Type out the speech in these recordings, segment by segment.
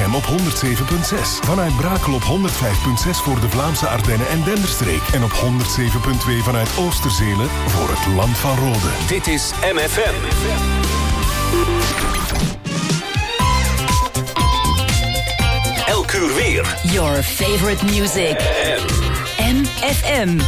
FM op 107.6. Vanuit Brakel op 105.6 voor de Vlaamse Ardennen en Denderstreek. En op 107.2 vanuit Oosterzelen voor het Land van Rode. Dit is MFM. Elk uur weer. Your favorite music. MFM.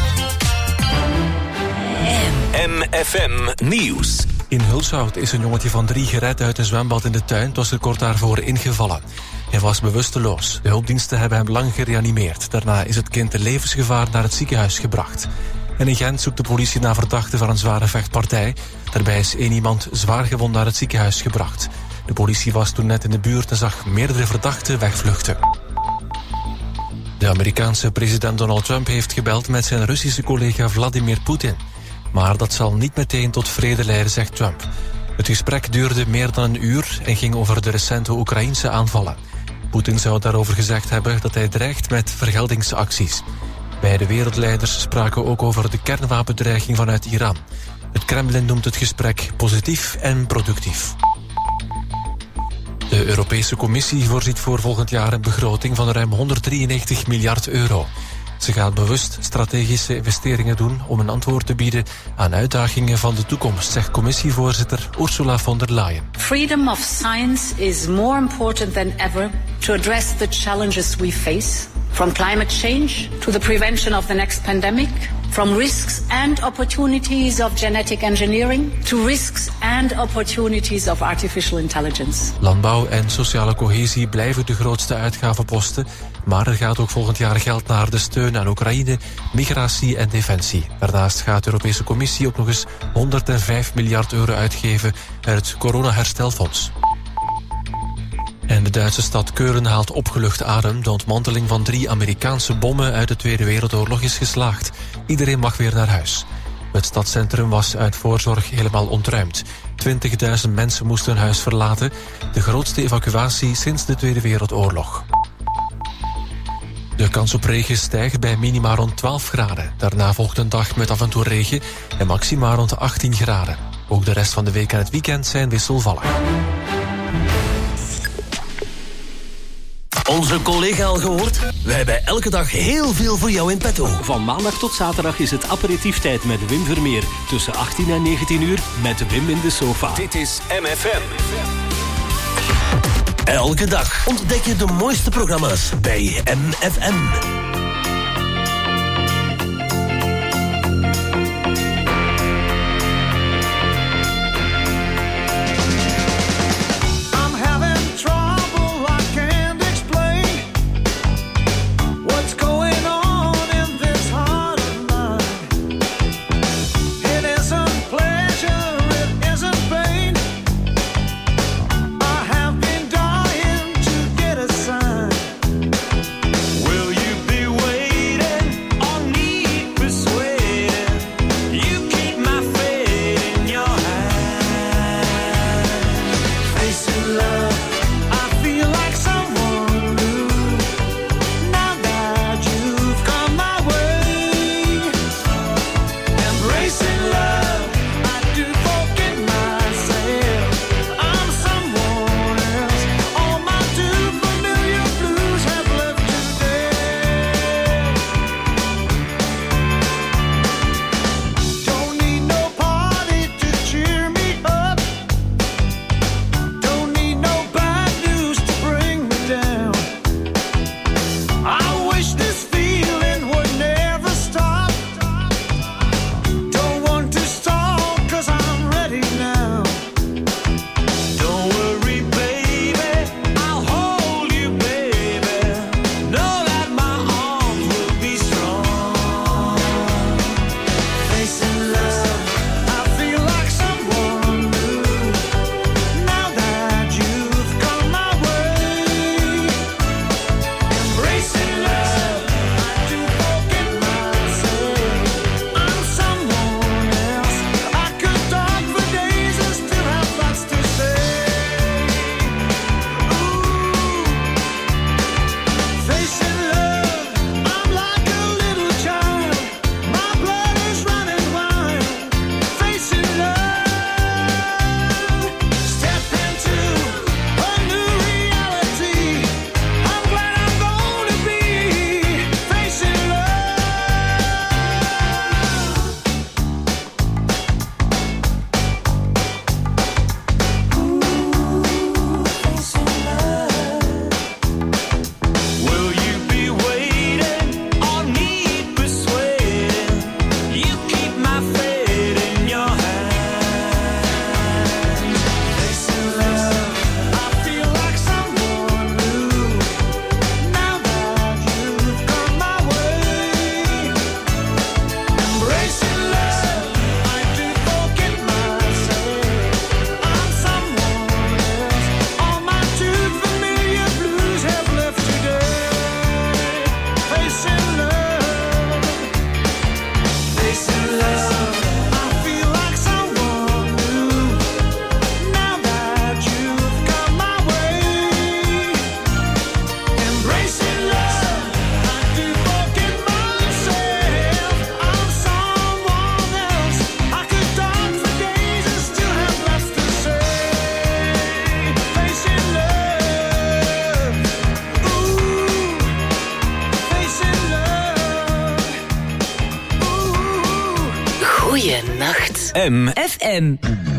MFM Nieuws. In Hulshout is een jongetje van 3 gered uit een zwembad in de tuin. Het was er kort daarvoor ingevallen. Hij was bewusteloos. De hulpdiensten hebben hem lang gereanimeerd. Daarna is het kind in levensgevaar naar het ziekenhuis gebracht. En in Gent zoekt de politie naar verdachten van een zware vechtpartij. Daarbij is 1 iemand zwaar gewond naar het ziekenhuis gebracht. De politie was toen net in de buurt en zag meerdere verdachten wegvluchten. De Amerikaanse president Donald Trump heeft gebeld met zijn Russische collega Vladimir Poetin. Maar dat zal niet meteen tot vrede leiden, zegt Trump. Het gesprek duurde meer dan een uur en ging over de recente Oekraïnse aanvallen. Poetin zou daarover gezegd hebben dat hij dreigt met vergeldingsacties. Beide wereldleiders spraken ook over de kernwapendreiging vanuit Iran. Het Kremlin noemt het gesprek positief en productief. De Europese Commissie voorziet voor volgend jaar een begroting van ruim 193 miljard euro. Ze gaat bewust strategische investeringen doen om een antwoord te bieden aan uitdagingen van de toekomst, zegt commissievoorzitter Ursula von der Leyen. Freedom of science is more important than ever to address the challenges we face, from climate change to the prevention of the next pandemic, from risks and opportunities of genetic engineering to risks and opportunities of artificial intelligence. Landbouw en sociale cohesie blijven de grootste uitgavenposten, maar er gaat ook volgend jaar geld naar de steun aan Oekraïne, migratie en defensie. Daarnaast gaat de Europese Commissie ook nog eens 105 miljard euro uitgeven uit het coronaherstelfonds. En de Duitse stad Keulen haalt opgelucht adem. De ontmanteling van 3 Amerikaanse bommen uit de Tweede Wereldoorlog is geslaagd. Iedereen mag weer naar huis. Het stadscentrum was uit voorzorg helemaal ontruimd. 20.000 mensen moesten hun huis verlaten. De grootste evacuatie sinds de Tweede Wereldoorlog. De kans op regen stijgt bij minima rond 12 graden. Daarna volgt een dag met af en toe regen en maxima rond 18 graden. Ook de rest van de week en het weekend zijn wisselvallig. Onze collega al gehoord? We hebben elke dag heel veel voor jou in petto. Van maandag tot zaterdag is het aperitieftijd met Wim Vermeer. Tussen 18 en 19 uur met Wim in de sofa. Dit is MFM. Elke dag ontdek je de mooiste programma's bij MFM. Will you be FM.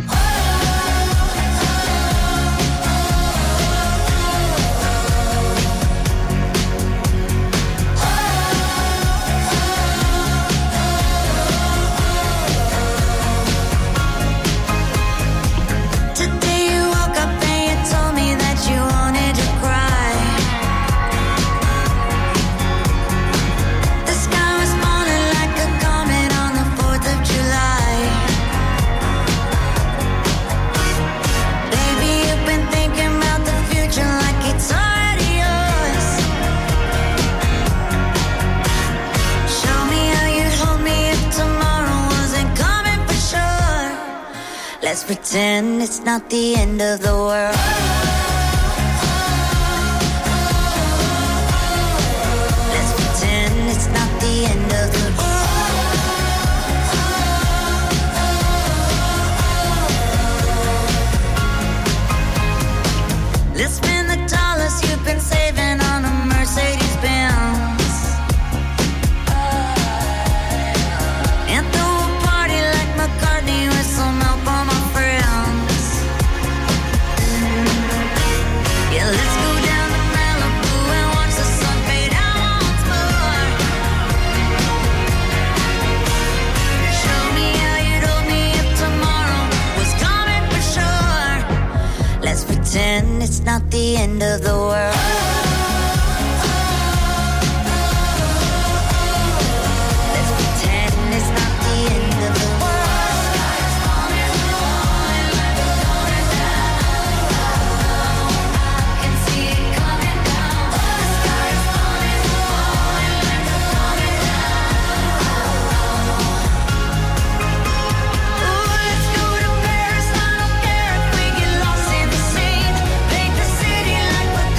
Let's pretend it's not the end of the world. Let's pretend it's not the end of the world. Let's spend the dollars you've been saving on a Mercedes-Benz. And throw a party like McCartney with some help on my friends. Yeah, let's go down to Malibu and watch the sun fade out once more. Show me how you'd hold me if tomorrow was coming for sure. Let's pretend it's not the end of the world. Let's pretend it's not the end of the world. Sky's falling, falling, falling down. I can see it coming down. The sky's falling, falling, falling down. Ooh, let's go to Paris. I don't care if we get lost in the scene. Paint the city like we're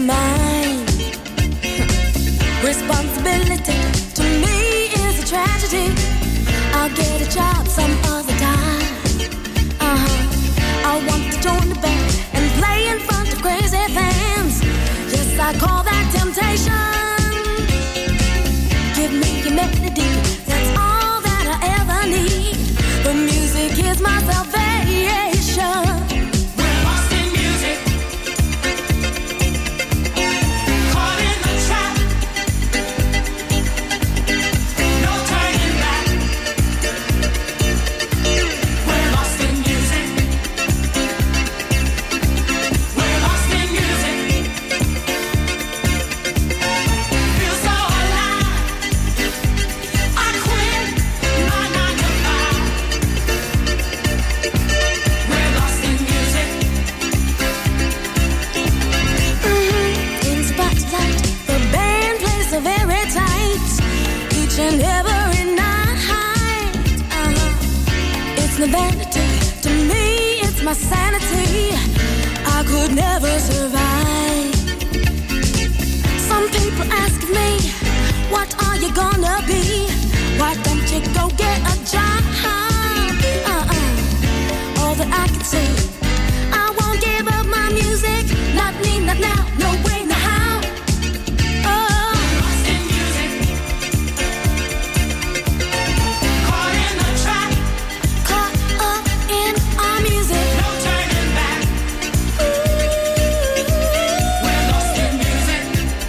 mine. Responsibility to me is a tragedy. I'll get a job some other time. I want to join the band and play in front of crazy fans. Yes, I call that temptation. Give me your melody, that's all that I ever need. The music is my salvation. We're lost in music, caught in the trap. No turning back. We're lost in music. We're lost in music. Feel so alive. I quit my 9 to 5. We're lost in music. In spotlight, the band plays so very tight, each and every night. It's no vanity to me, it's my sanity. I could never survive. Some people ask me, what are you gonna be? Why don't you go get a job? All that I can say, I won't give up my music. Not me, not now, no way, no how. Oh, Lost in music, caught in the trap. caught up in our music. No turning back. We're lost in music.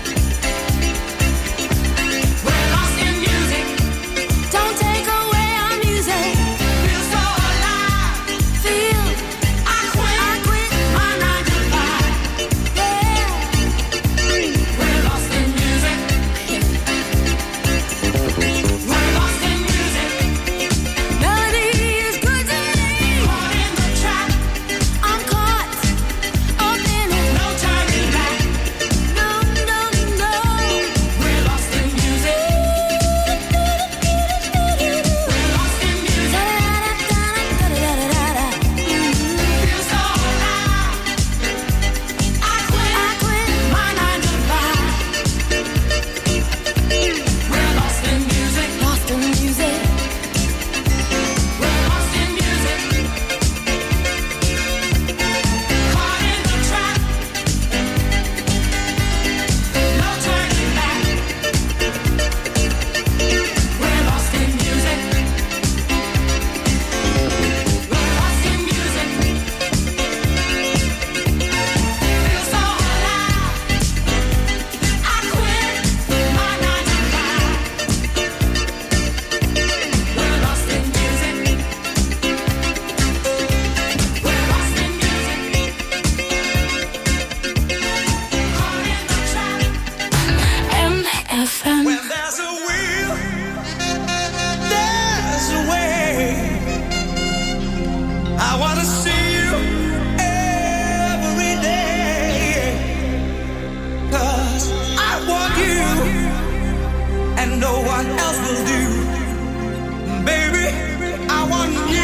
We're lost in music. Don't take away our music. Feel so alive. Feel I quit my 9 to 5. yeah. We're lost in music. We're lost in music. Melody is good to me. Caught in the trap. I'm caught up in it. No turning back. No, no, no. We're lost in music. We're lost in music. Da-da-da-da-da-da-da-da-da. Feel so alive. I quit my 9 to 5. We're lost in music. Lost in music. We're lost in music. Caught in the trap. No turning back. We're lost in music. We're lost in music. Feel so alive. I quit my 9 to 5. We're lost in music. We're lost in music. Caught in the trap. MFM. When there's a will, there's a way. I wanna see you every day. 'Cause I want you, and no one else will do. Baby, I want you.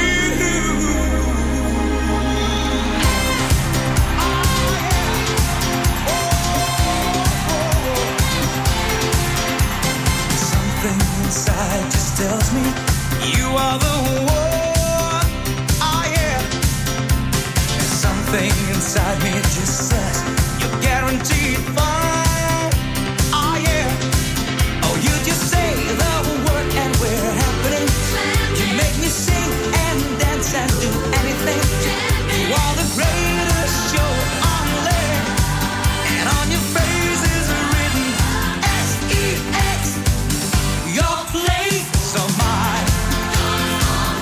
Something inside just tells me you are the one. Oh yeah. Something inside me just says you're guaranteed fine. Oh yeah. Oh, you just say the word and we're happening. You make me sing and dance and do anything. You are the greatest show on land, and on your face is written SEX. Your place of mine.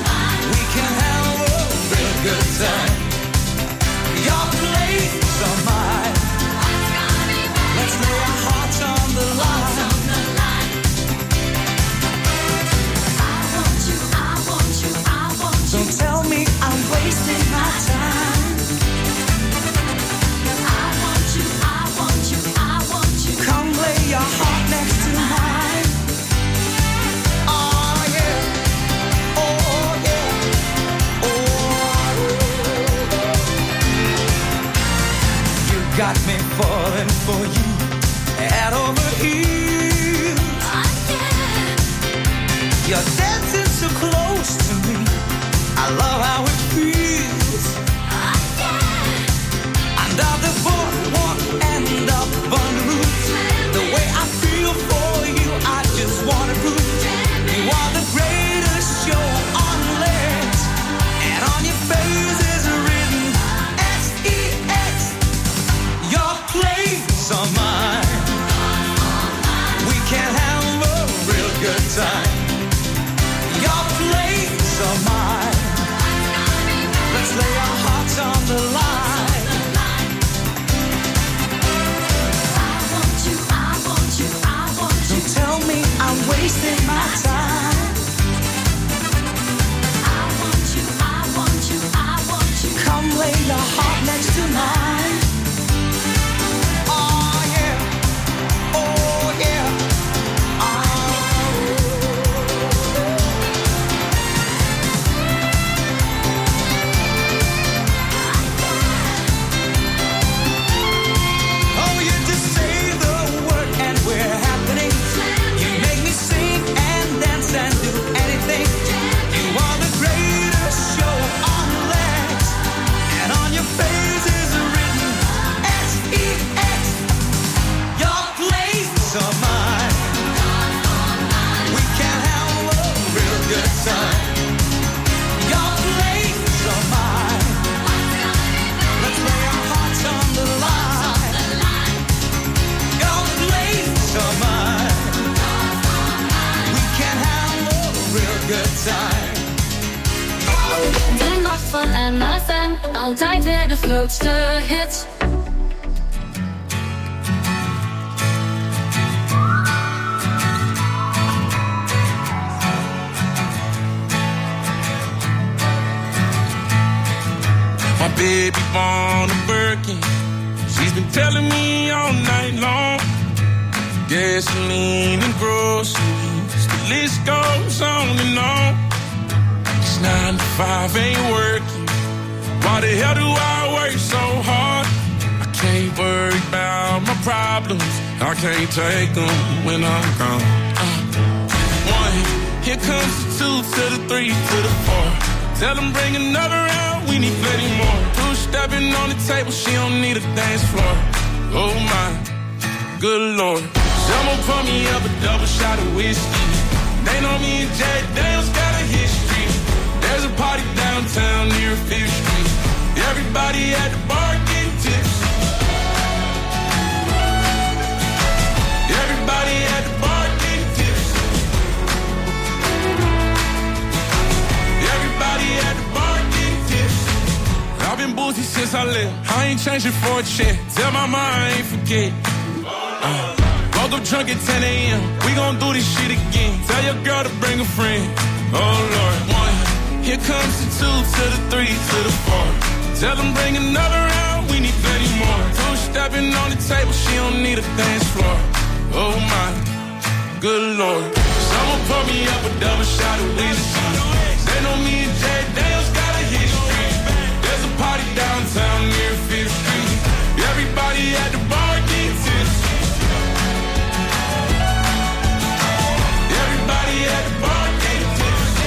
and nothing. Altijd weer de grootste hits. My baby born a Birkin. She's been telling me all night long. Gasoline and groceries, the list goes on and on. It's 9 to 5, ain't working. Why the hell do I work so hard? I can't worry about my problems. I can't take them when I'm gone. 1, here comes the 2 to the 3 to the 4. Tell them bring another round, we need plenty more. 2 stepping on the table, she don't need a dance floor. Oh my, good Lord. Someone pour me up a double shot of whiskey. They know me and Jack Daniels got a history. There's a party downtown near 5th Street. Everybody at the bar getting tipsy. Everybody at the bar getting tipsy. Everybody at the bar getting tipsy. I've been boozy since I left. I ain't changing for a check. Tell my mind I ain't forget. Woke up drunk at 10 a.m. We gon' do this shit again. Tell your girl to bring a friend. Oh Lord. 1, here comes the 2 to the 3 to the 4. Tell them bring another round, we need plenty more. 2 stepping on the table, she don't need a dance floor. Oh my, good Lord. Someone pour me up a double shot of whiskey. They know me and Jack Daniels got a history. There's a party downtown near 5th Street. Everybody at the bar getting tipsy. Everybody at the bar getting tipsy.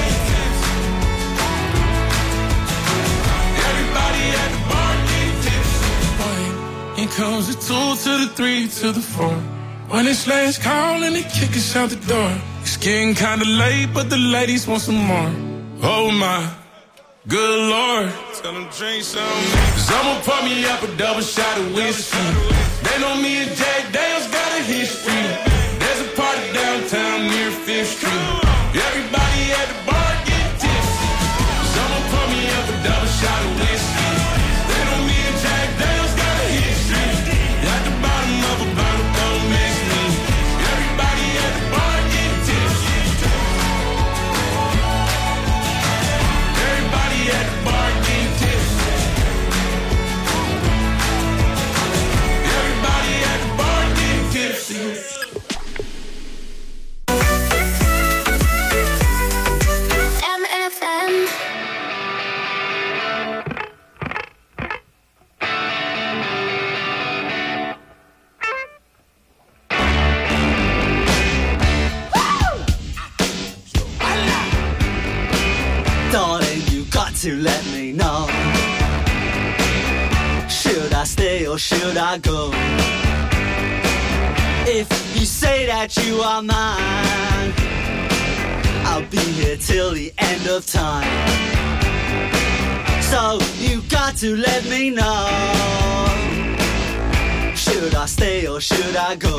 Everybody at the bar getting tipsy. Here comes the 2 to the 3 to the 4. When it's last call and they kick us out the door. It's getting kinda late, but the ladies want some more. Oh my, good Lord. Tell them drink some. Someone pour me up a double shot of whiskey. They know me and Jack Daniels got a history. There's a party downtown near 5th Street. Everybody at the bar getting tipsy. Someone pour me up a double shot of whiskey. They know me and Jack Daniels got a history. At the bottom of a bottle, don't miss me. Everybody at the bar getting tipsy. Everybody at the bar getting tipsy. Everybody at the bar getting tipsy. Darling, you got to let me know. Should I stay or should I go? If you say that you are mine, I'll be here till the end of time. So you got to let me know. Should I stay or should I go?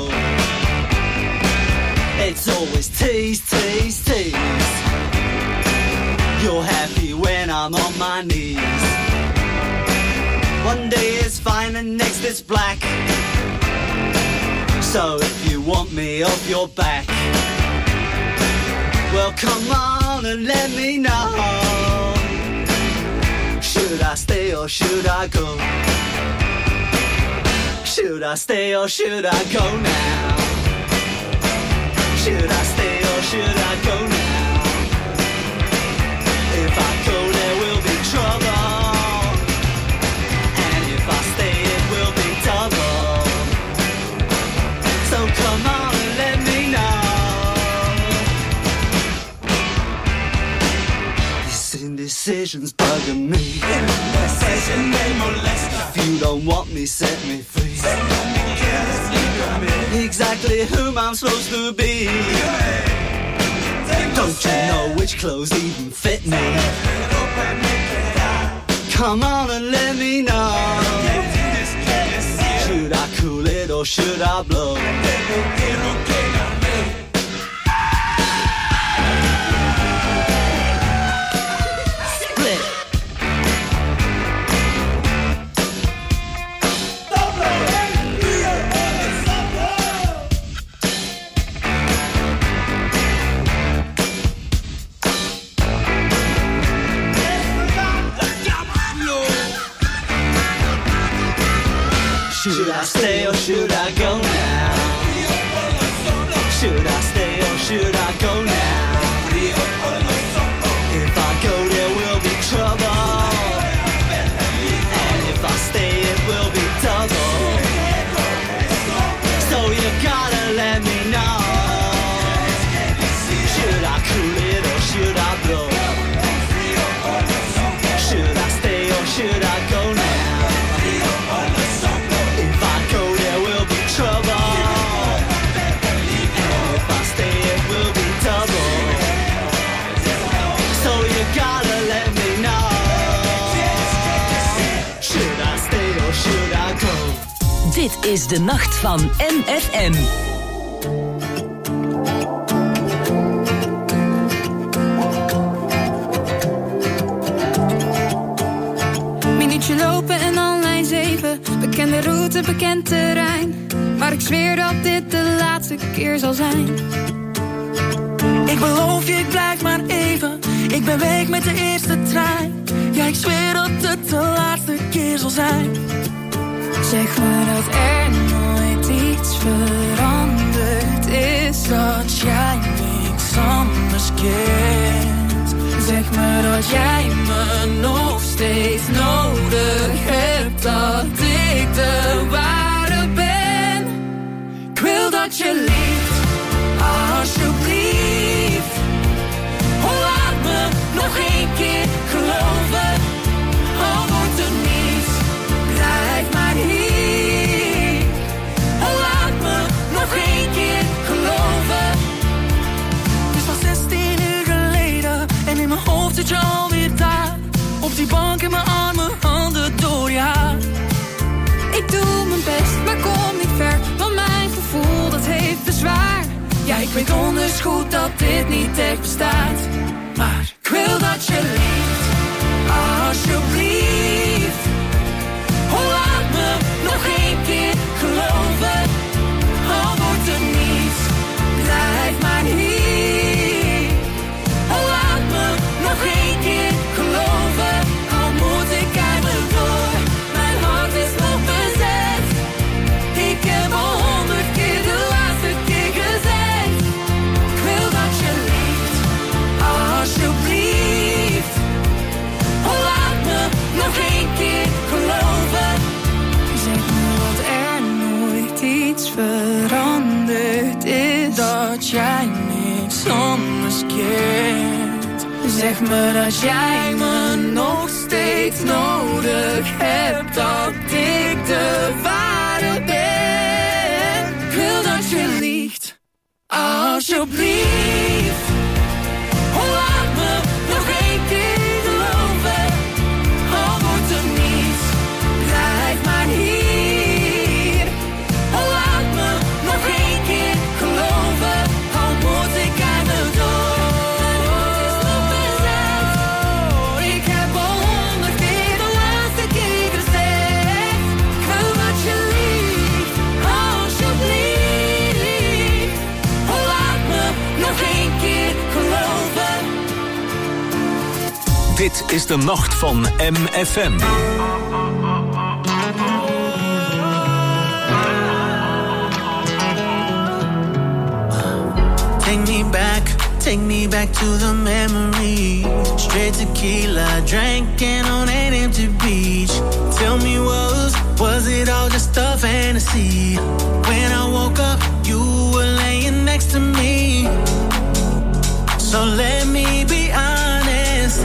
It's always tease, tease, tease. You're happy when I'm on my knees. One day it's fine and next it's black. So if you want me off your back, well come on and let me know. Should I stay or should I go? Should I stay or should I go now? Should I stay or should I go now? If I go there will be trouble, and if I stay it will be double. So come on and let me know. This indecision's bugging me. Indecision may molest. If you don't want me, set me free. Exactly whom I'm supposed to be. Don't you know which clothes even fit me? Come on and let me know. Should I cool it or should I blow? Split. is de nacht van MFM. Minuutje lopen en al lijn 7. Bekende route, bekend terrein. Maar ik zweer dat dit de laatste keer zal zijn. Ik beloof je, ik blijf maar even. Ik ben weg met de eerste trein. Ja, ik zweer dat het de laatste keer zal zijn. Zeg me dat er nooit iets veranderd is. Dat jij niks anders kent. Zeg me dat jij me nog steeds nodig hebt. Dat ik de ware ben. Ik wil dat je liegt, alsjeblieft. Laat me nog één keer geloven. Al wordt er niets, blijf maar hier. Laat me nog één keer geloven. Het is al 16 uur geleden en in mijn hoofd zit je alweer daar. Op die bank in mijn armen, handen door je haar. Ik doe mijn best, maar kom niet ver. Want mijn gevoel, dat heeft bezwaar. Ja, ik weet donders goed dat dit niet echt bestaat. Maar ik wil dat je liegt, alsjeblieft. Laat me nog één keer geloven. Al wordt er niets, blijf maar hier. Laat me nog één keer geloven. Al moet ik keihard door, mijn hart is nog bezet. Ik heb al 100 keer de laatste keer gezegd. Ik wil dat je liegt, alsjeblieft. Laat me nog één keer geloven. Zeg me dat er nooit iets veranderd is. Dat jij niks anders kent. Zeg me dat jij me nog steeds nodig hebt. Dat ik de ware ben. Ik wil dat je liegt, alsjeblieft. Laat me nog één keer geloven. Al wordt er niets, blijf maar hier. Laat me nog één keer geloven. Al moet ik keihard door. Ik heb al 100 keer de laatste keer gezegd. Ik wil dat je liegt, alsjeblieft. Laat me nog één keer geloven. Dit is de nacht van MFM. Take me back to the memory. Straight tequila, drinking on an empty beach. Tell me, was it all just a fantasy? When I woke up, you were laying next to me. So let me be honest.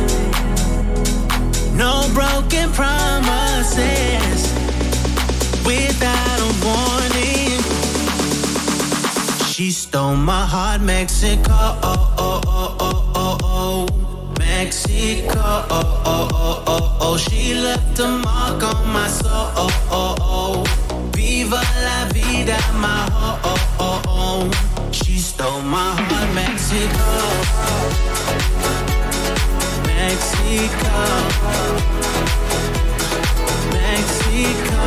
No broken promises. Without a warning. She stole my heart, Mexico, Mexico. She left a mark on my soul. Viva la vida, my home. She stole my heart, Mexico, Mexico, Mexico.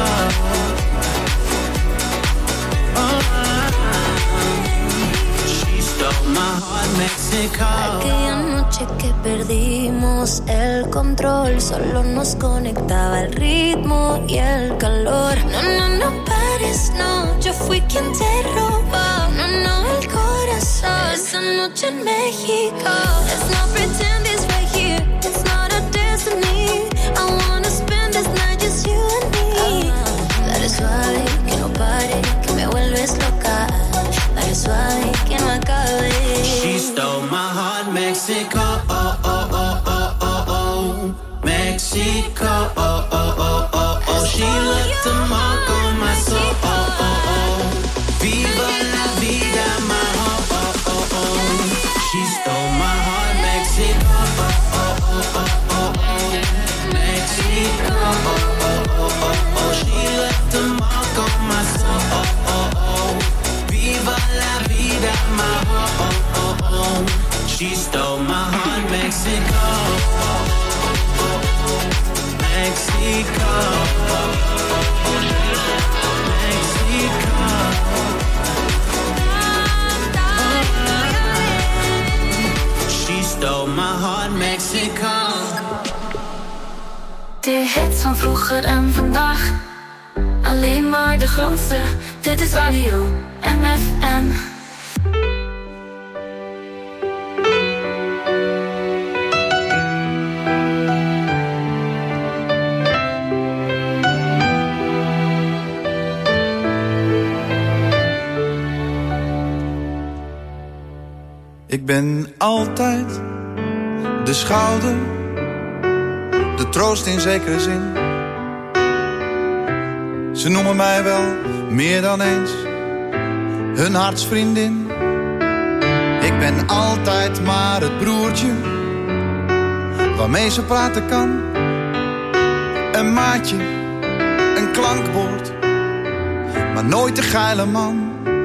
Aquella noche que perdimos el control, solo nos conectaba el ritmo y el calor. No pares, no, yo fui quien te robó. No, el corazón. Esa noche en México. Let's not pretend it's right here, it's not a destiny. I wanna spend this night just you and me. Dale suave, que no pare, que me vuelves loca. Dale suave, que no acabe. She stole my heart, Mexico, Mexico. She left a mark on my soul. Viva la vida, my home. She stole my heart, Mexico. de hits van vroeger en vandaag. Alleen maar de grootste, dit is Radio MFM. Ik ben altijd de schouder, de troost in zekere zin. Ze noemen mij wel meer dan eens hun hartsvriendin. Ik ben altijd maar het broertje waarmee ze praten kan. Een maatje, een klankbord, maar nooit de geile man.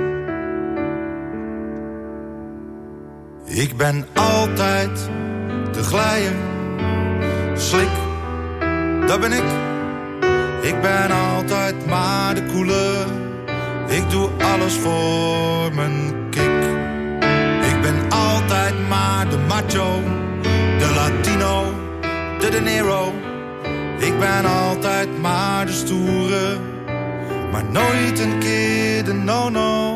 Ik ben altijd de glijer, slik, dat ben ik. Ik ben altijd maar de koele, ik doe alles voor mijn kick. Ik ben altijd maar de macho, de Latino, de De Niro. Ik ben altijd maar de stoere, maar nooit een keer de no-no.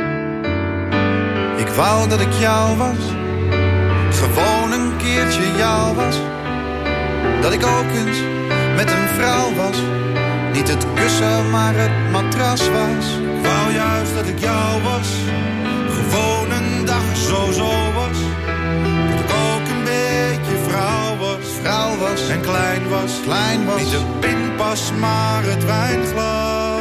Ik wou dat ik jou was, gewoon een keertje jou was. Dat ik ook eens met een vrouw was, niet het kussen maar het matras was. Ik wou juist dat ik jou was, gewoon een dag zo was. Dat ik ook een beetje vrouw was en klein was. Niet de pinpas maar het wijnglas.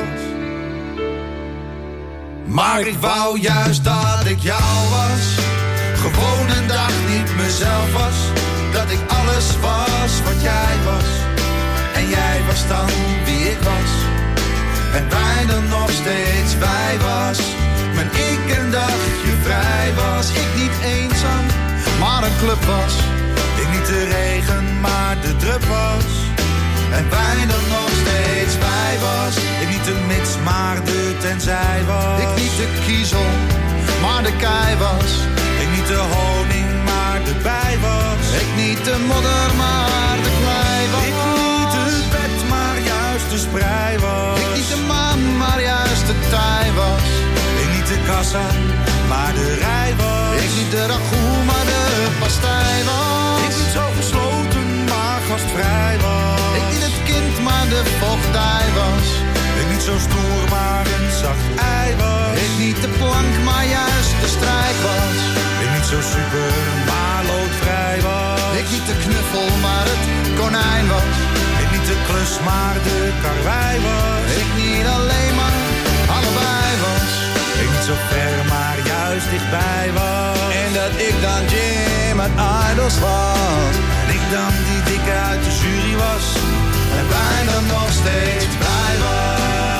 Maar ik wou juist dat ik jou was, gewoon een dag niet mezelf was. Dat ik alles was wat jij was, en jij was dan wie ik was. En wij dan nog steeds wij was, maar ik een dagje vrij was. Ik niet eenzaam, maar een club was. Ik niet de regen, maar de drup was. En wij dan nog steeds wij was. Ik niet de mits, maar de tenzij was. Ik niet de kiezel, maar de kei was. Ik niet de honing, maar de bij was. Ik niet de modder, maar de klei was. Ik niet het bed, maar juist de sprei was. Ik niet de maan, maar juist de tij was. Ik niet de kassa, maar de rij was. Ik niet de ragout, maar de pastei was. Ik niet zo gesloten, maar gastvrij was. Ik niet het kind, maar de voogdij was. Ik niet zo stoer, maar een zacht ei was. Ik niet de plank, maar juist de strijk was. Ik niet zo super, maar loodvrij was. Ik niet de knuffel, maar het konijn was. Ik niet de klus, maar de karwei was. Ik niet alleen, maar allebei was. Ik niet zo ver, maar juist dichtbij was. En dat ik dan Jim uit Idols was. En ik dan die dikke uit de jury was. En wij dan nog steeds blij was.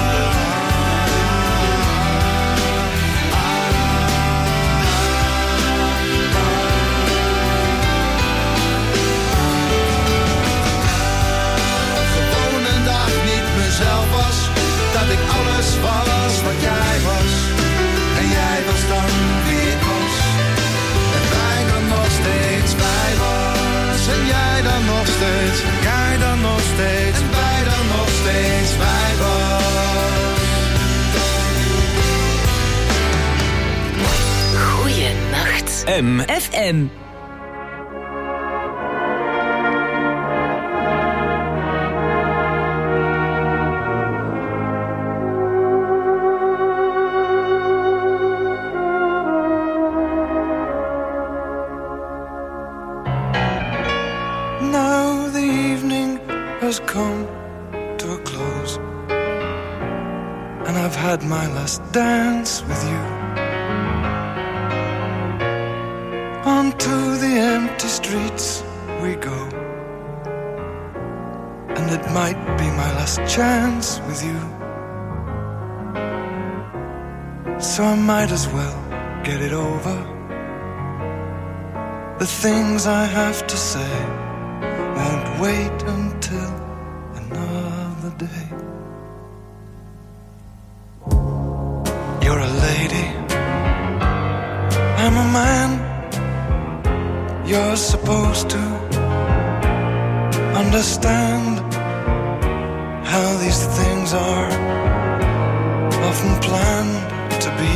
Gewoon een dag niet mezelf was. Dat ik alles was wat jij was. En jij was dan wie ik was. En wij dan nog steeds wij was. En jij dan nog steeds. En jij dan nog steeds. En wij dan nog steeds wij was. Goeienacht. MFM. Now the evening has come to a close, and I've had my last dance with you. Onto the empty streets we go, and it might be my last chance with you. So I might as well get it over. The things I have to say won't wait until another day. You're a lady, I'm a man. You're supposed to understand these things are often planned to be.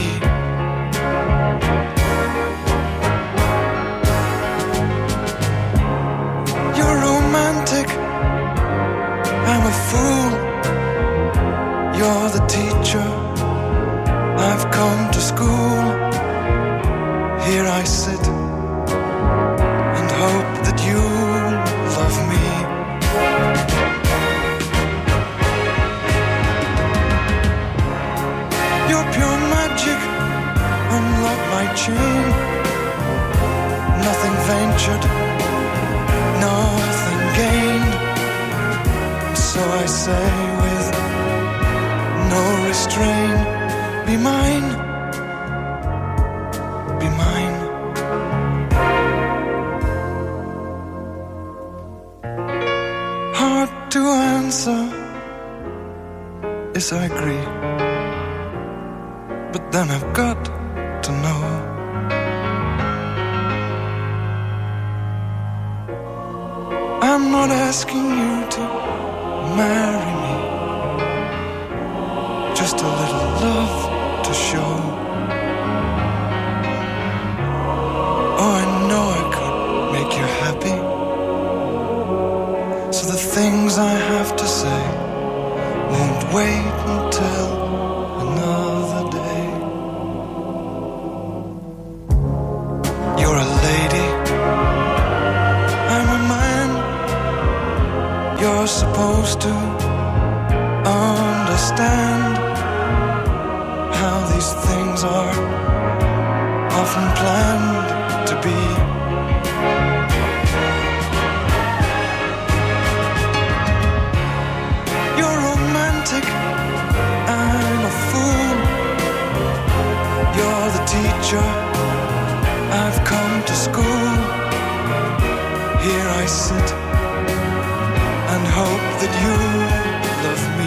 You're romantic, I'm a fool. You're the teacher, I've come to school. Here I sit and hope that you'll love me. You're pure magic, unlock my chain. Nothing ventured, nothing gained. So I say with no restraint, be mine, be mine. Hard to answer, yes I agree. But then I've got to know. I'm not asking you to marry me, just a little love to show. Oh, I know I could make you happy. So the things I have to say won't wait until another day. You're a lady, I'm a man. You're supposed to understand how these things are often planned to be. You're romantic, I'm a fool. You're the teacher, I've come to school. Here I sit and hope that you love me.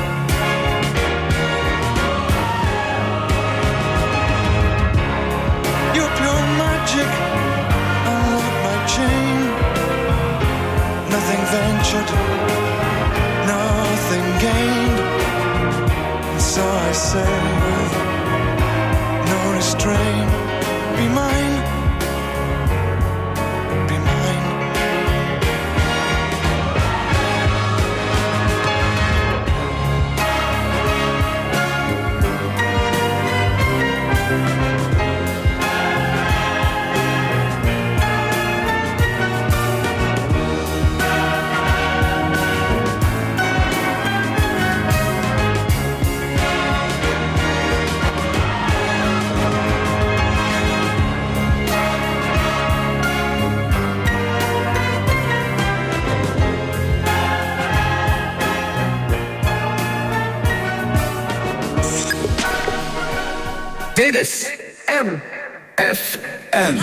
You're pure magic, unlock my chain. Nothing ventured, nothing gained. And so I say with no restraint, be mine, be mine. Dit is MFM.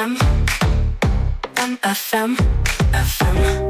FM. FM. FM.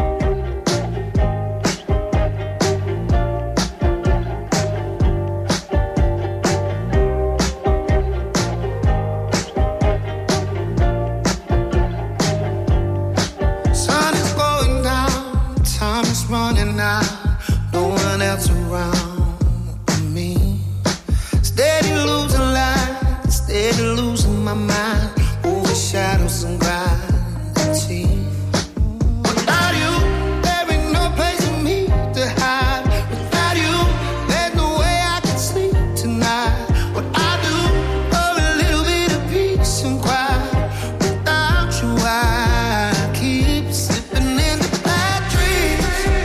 Running out, no one else around but me. Steady losing light, steady losing my mind. Over shadows and gravity. Without you, there ain't no place for me to hide. Without you, there's no way I can sleep tonight. What I do for a little bit of peace and quiet. Without you, I keep slipping into bad dreams.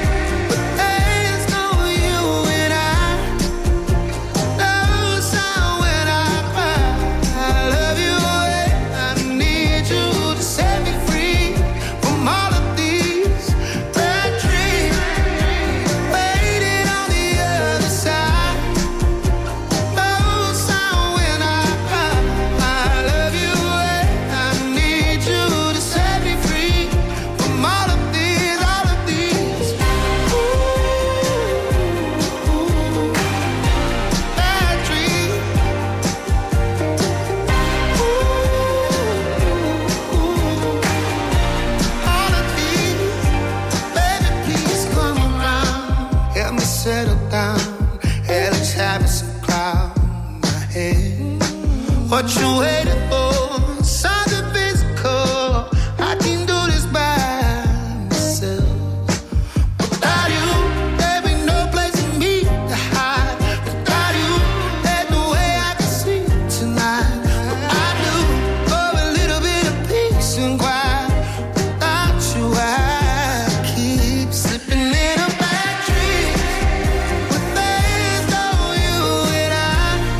What you waiting for? Something physical. I can do this by myself. Without you, there ain't no place for me to hide. Without you, there's no way I can sleep tonight. What I do for a little bit of peace and quiet. Without you, I keep slipping in a bad dream. But there's no you and I.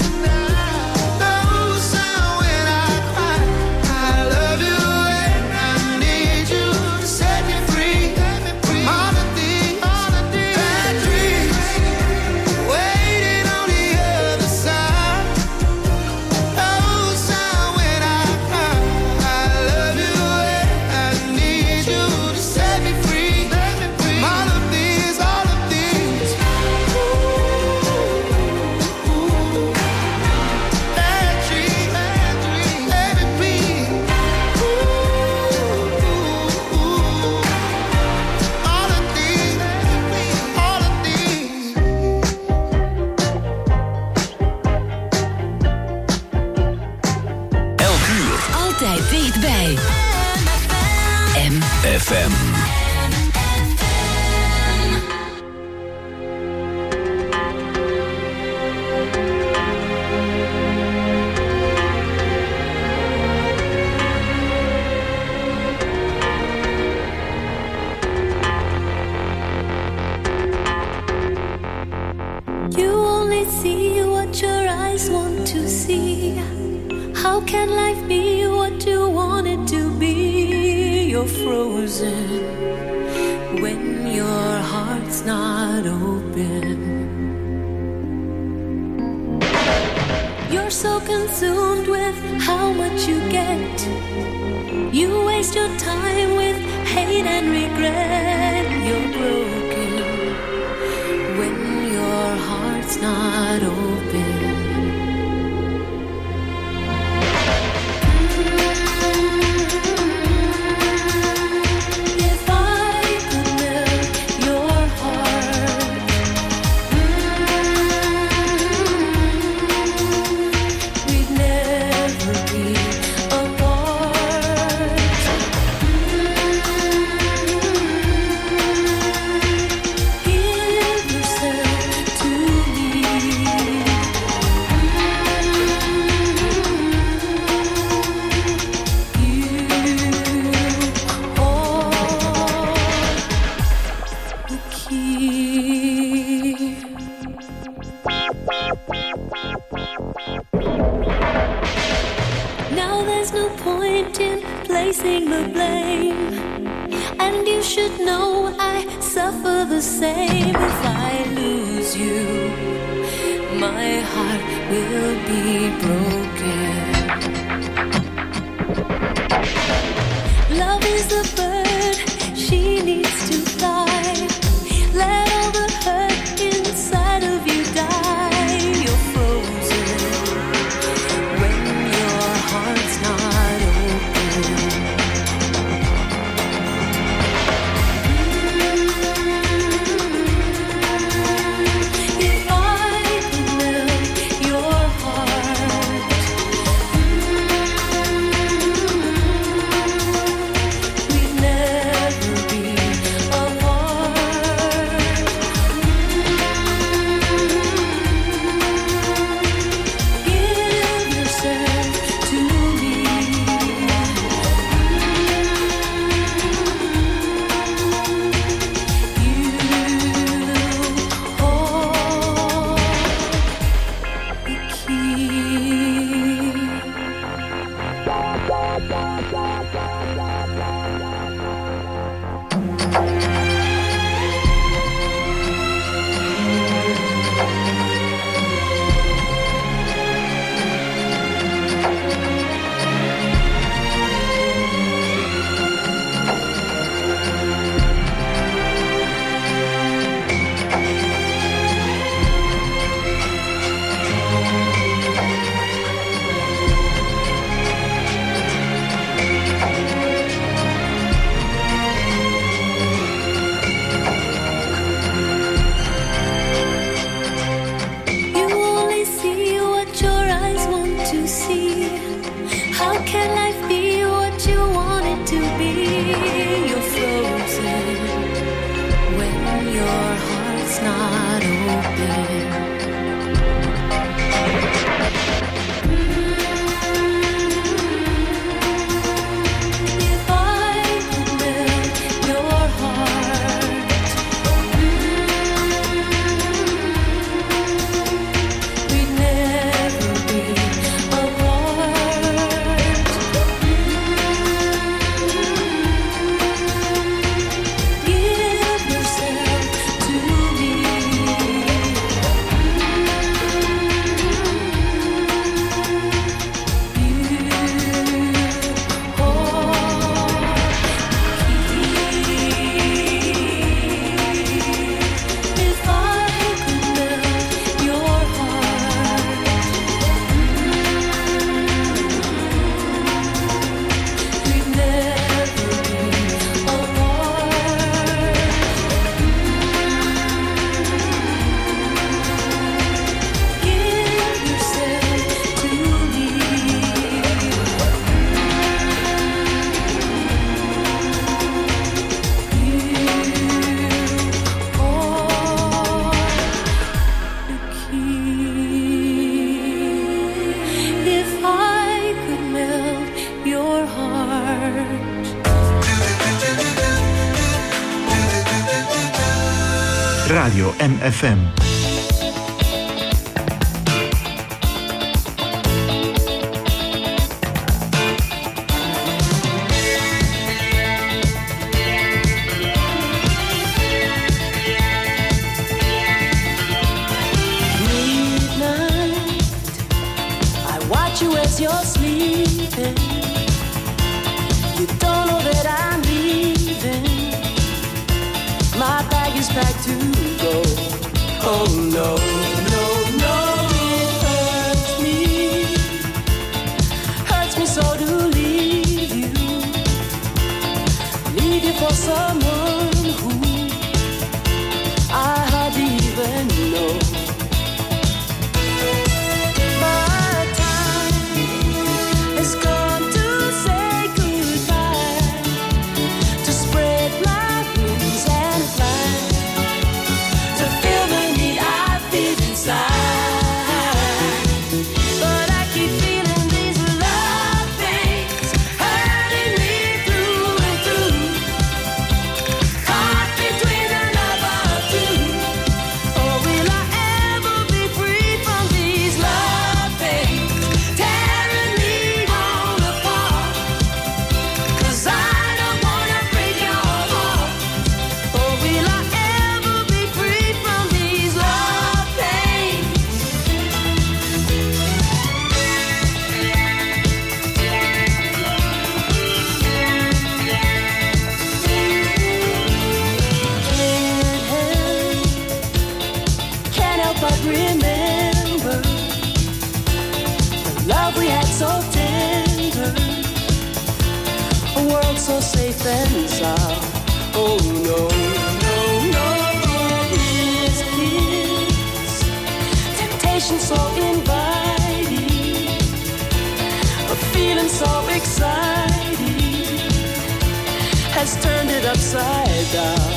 Dichtbij. FM. You only see what your eyes want to see. How can life be what you want it to be? You're frozen when your heart's not open. You're so consumed with how much you get. You waste your time with hate and regret. You're broken when your heart's not open. Now there's no point in placing the blame, and you should know I suffer the same. If I lose you, my heart will be broken. Love is the bird, she needs to fly. Let all the hurt inside of you die. You're frozen when your heart's not open. If I could melt your heart, we'd never be apart. Give yourself to me. You hold the key. You only see what your eyes want to see. How can life be what you want it to be? You're frozen when your heart's not open. If I could melt your heart, we'd never be apart. Give yourself to me. If I could melt your heart, we'd never be apart. Give yourself to me. If I could melt your heart. Radio MFM. Midnight, I watch you as you're sleeping. You don't know that I'm leaving. My bag is packed to go. Oh no, no, no, it hurts me so to leave you for someone who I hardly even know. But time has come to say goodbye, to spread my wings and fly, to feel the need I feel. so safe and sound. Oh no, no, no, his kiss. Temptation so inviting, a feeling so exciting, has turned it upside down.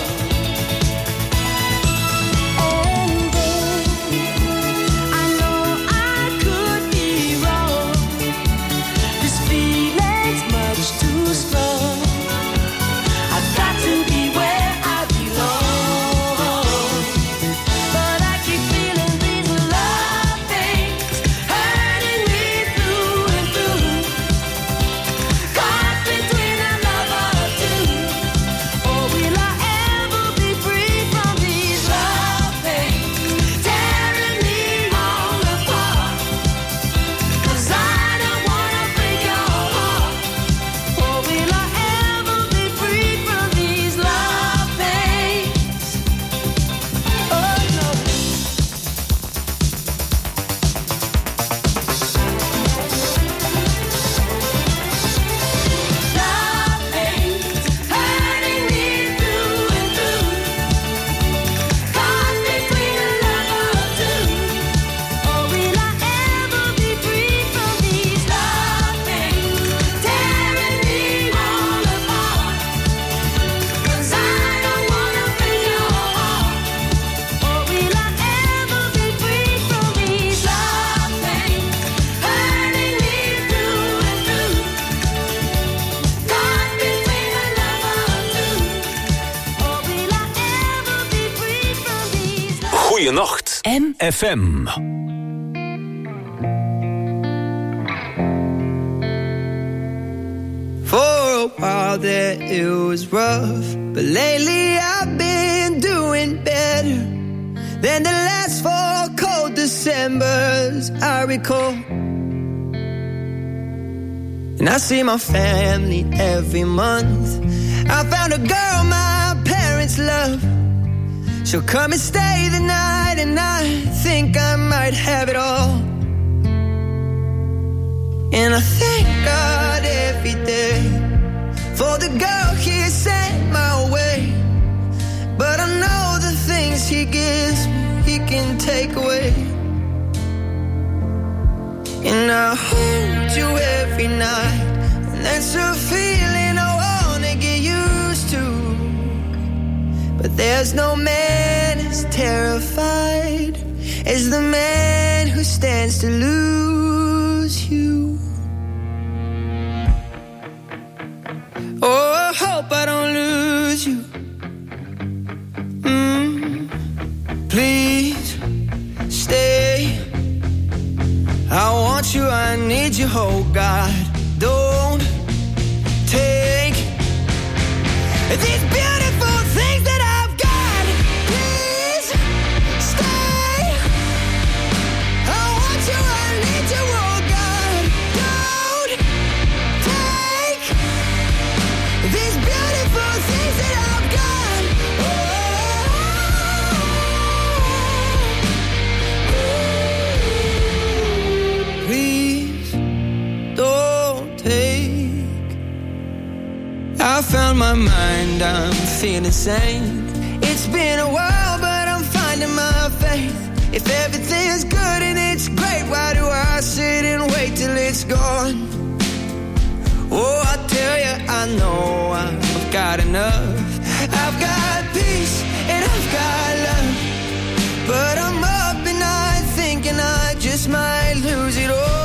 Goeienacht, MFM. For a while there it was rough, but lately I've been doing better than the last 4 cold Decembers I recall. And I see my family every month. I found a girl my parents love. She'll come and stay the night, and I think I might have it all. And I thank God every day for the girl He sent my way. But I know the things He gives me, He can take away. And I hold you every night, and that's a feeling I wanna get used to. But there's no man as terrified as the man who stands to lose you. Oh, I hope I don't lose you. Please stay. I want you, I need you, oh God. Don't take these beautiful things that I've got. Please stay. I want you, I need you, oh God. Don't take these beautiful things that I've got. Please don't take. I found my mind, I'm feeling sane. It's been a while, but I'm finding my faith. If everything's good and it's great, why do I sit and wait till it's gone? Oh, I tell you, I know I've got enough. I've got peace and I've got love. But I'm up at night thinking I just might lose it all.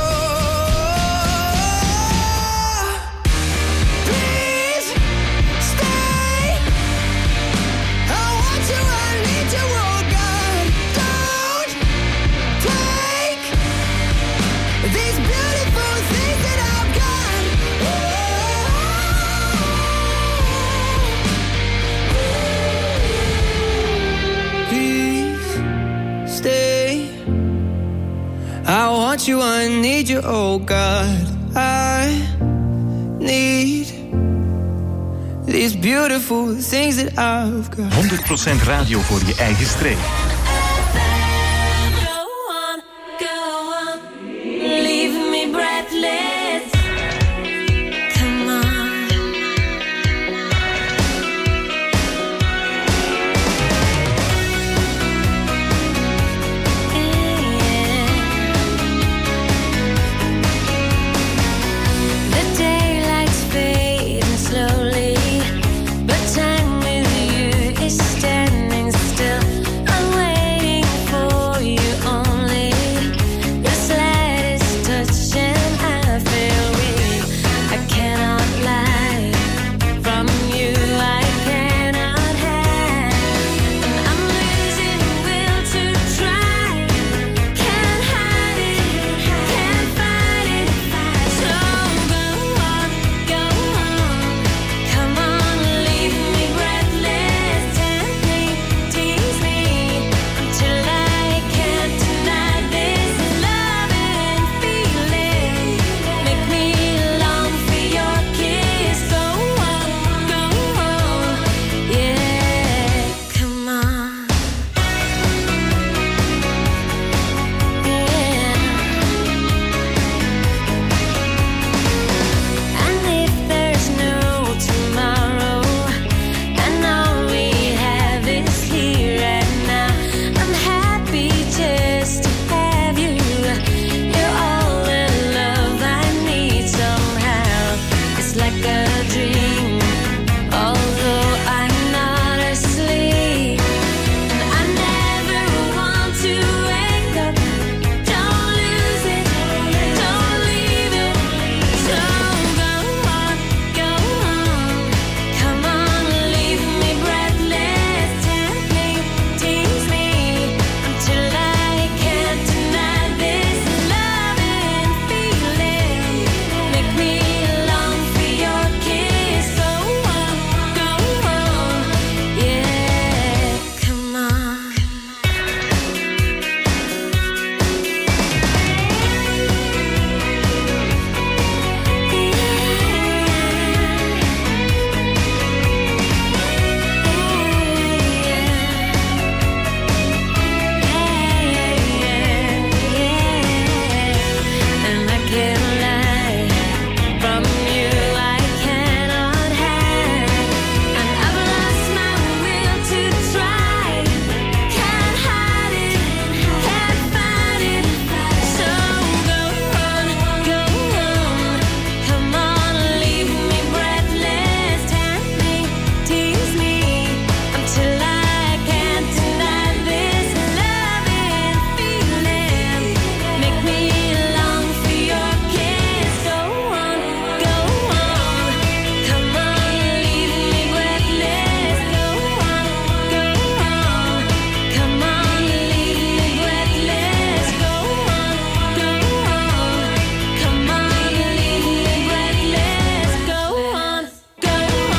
I want you, I need you, oh God. I need these beautiful things that I've got. 100% radio voor je eigen streek. Leave me breathless. Come on. dream.